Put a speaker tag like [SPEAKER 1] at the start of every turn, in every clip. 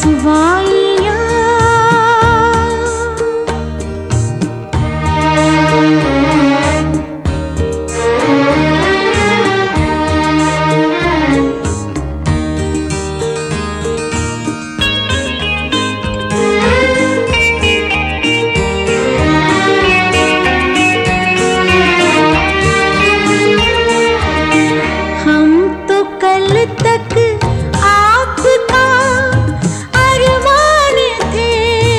[SPEAKER 1] रुसवाइयाँ। हम तो कल तक आपका अरमान थे,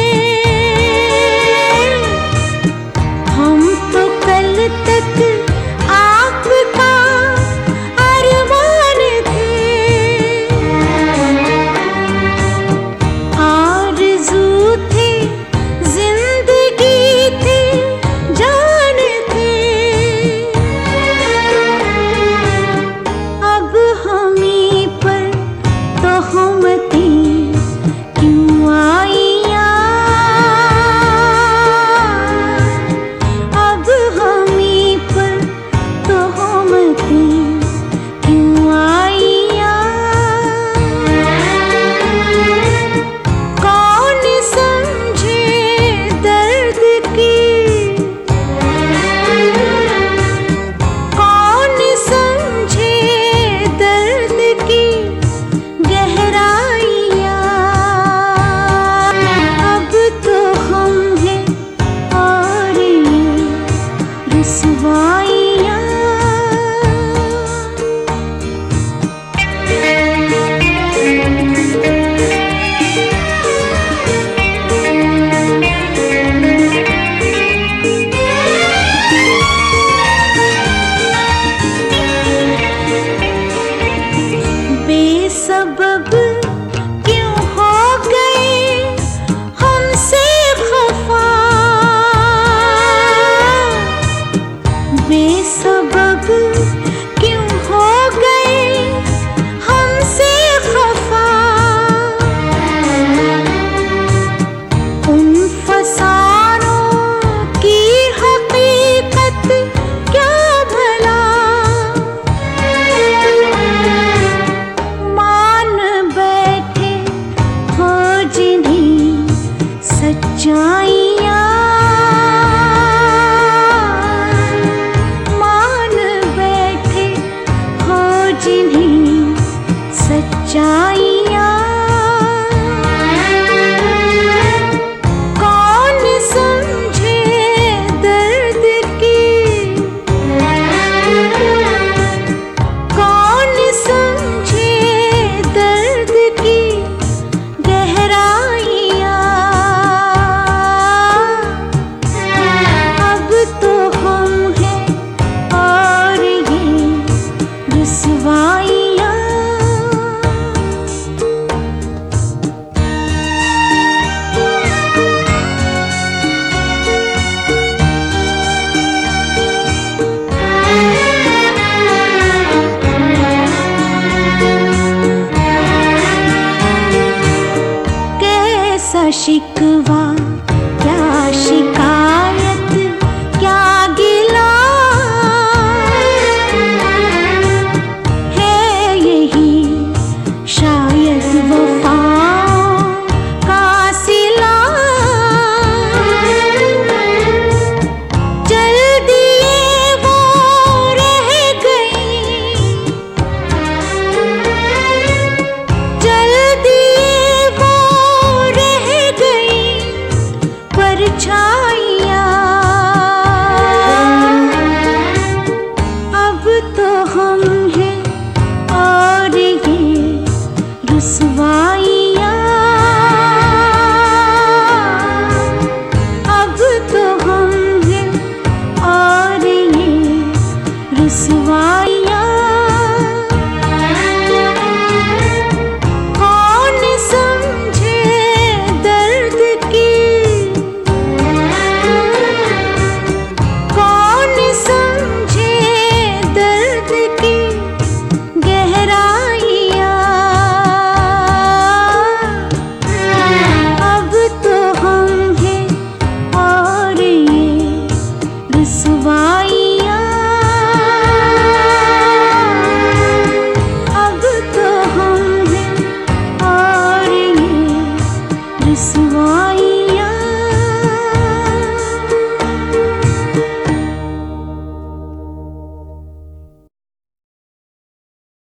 [SPEAKER 1] हम तो कल तक आपका अरमान थे। आरज़ू थे, जिंदगी थी, जान थे। अब हमी पर तोहमतें क्यों आईयाँ? अब हमी पर तोहमतें क्यों आईयाँ? कौन समझे दर्द की, कौन समझे दर्द की गहराइयाँ? अब तो हम हैं और ये रुसवाइयाँ। बेसबब क्यों हो गए हमसे खफा? बेसबब क्यों हो गए हमसे खफा? उन फसानों की हकीकत क्या भला? मान बैठे हो जिन्हीं सच्चाइयाँ, मान बैठे हो जिन्हीं सच्चाइयाँ। कौन समझे दर्द की, कौन समझे दर्द की गहराइयाँ? अब तो हम हैं और ये रुसवाइयाँ। कैसा शिकवा, क्या शिकायत, क्या गिला है? यही शायद वफाओं का सिला। चल दिए वो रह गई, चल दिए वो रह गई। रुसवा